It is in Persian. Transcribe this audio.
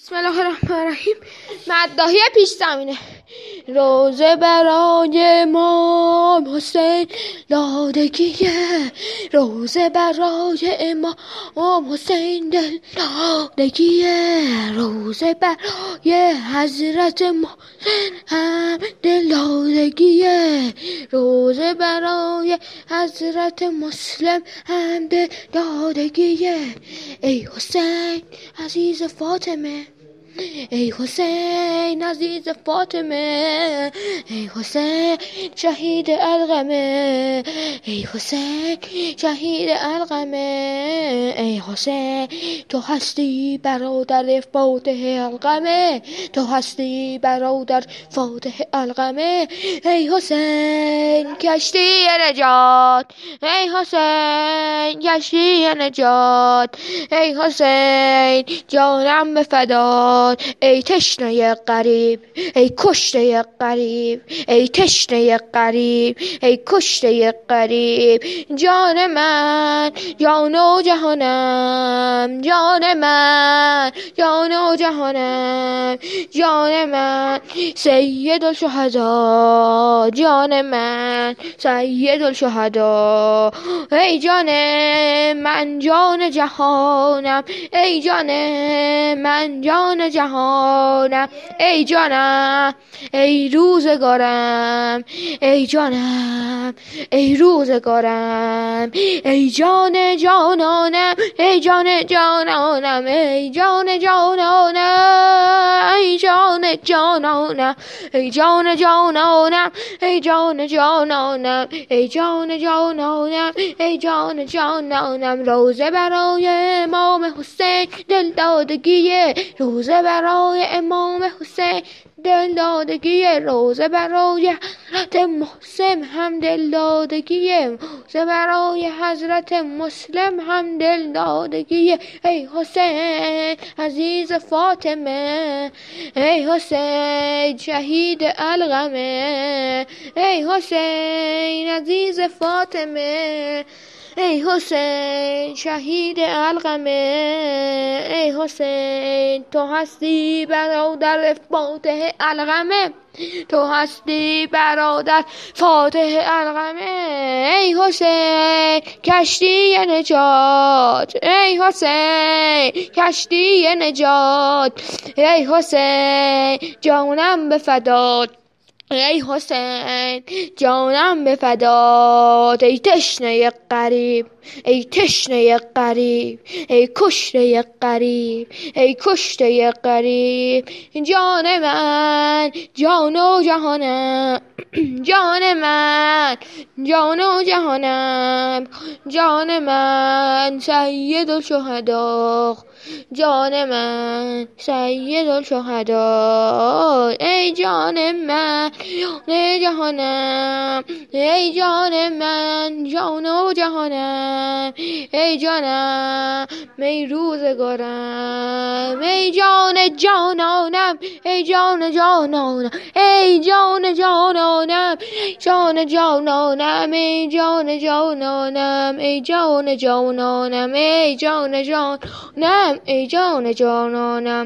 بسم الله الرحمن الرحیم. مداحی پیش زمینه. روزه برای امام حسین دادگیه، روزه برای امام حسین دل دادگیه، روزه برای حضرت محسن هم دل دادگیه، روزه برای حضرت مسلم هم دل دادگیه. ای حسین عزیز فاطمه، ای حسین عزیز فاطمه، ای حسین شهید القمه، ای حسین شهید القمه، ای حسین تو هستی برادر فاتح القمه، تو هستی برادر فاتح القمه. ای حسین کشتی نجات، ای حسین کشتی نجات، ای حسین جانم به فدا، ای تشنه غریب، ای کشته غریب، ای تشنه غریب، ای کشته غریب. جان من جان و جهانم، جان من جان و جهانم، جان من سید الشهدا، جان من سید الشهدا. ای جان من جان جهانم، ای جان من جان جهانم، ای جانم ای روزگارم، ای جانم ای روزگارم، ای جان جانانم، ای جان جانانم، ای جان جانانم، ای جان جانانم، ای جان جانانم، ای جان جانانم، ای جان جانانم، ای جان جانانم. روزه برای امام حسین دل دادگیه، روزه برای امام حسین دل دادگیه، روزه برای حضرت محسن هم دل دادگیه، روزه برای حضرت مسلم هم دل دادگیه. ای حسین عزیز فاطمه، ای حسین شهید القمه، ای حسین عزیز فاطمه، ای حسین شهید القمه، ای حسین تو هستی برادر فاتح القمه، تو هستی برادر فاتح القمه. ای حسین کشتی نجات، ای حسین کشتی نجات، ای حسین جانم به فدات، ای حسین جانم به فدات. ای تشنه غریب، ای تشنه غریب، ای کشته غریب، ای کشته غریب. جان من جان و جهانم، جان من جان و جهانم، جان من سید الشهدا، جان من سید الشهدا. ای جان من جان جهانم، ای جان من جان و جهانم، ای جانم ای روزگارم، ای جان جانانم، ای جان جانانم، ای جان جانانم، جان جانانم، ای جان جانانم، ای جان جانانم، ای جان جانانم، ای جان جانانم.